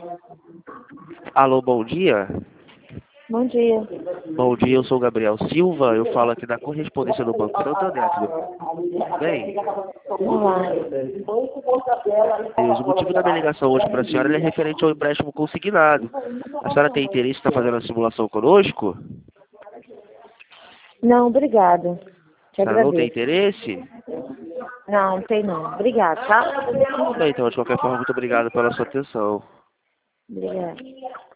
Alô, bom dia. Bom dia. Bom dia, eu sou o Gabriel Silva, eu falo aqui da correspondência do Banco Santander, tudo bem? Olá. O motivo da minha ligação hoje para a senhora é referente ao empréstimo consignado. A senhora tem interesse em estar fazendo a simulação conosco? Não, obrigada. Te A senhora não tem agradeço. interesse? Não tem não. Obrigada, tá? Tudo bem, então, de qualquer forma, muito obrigado pela sua atenção. Obrigada.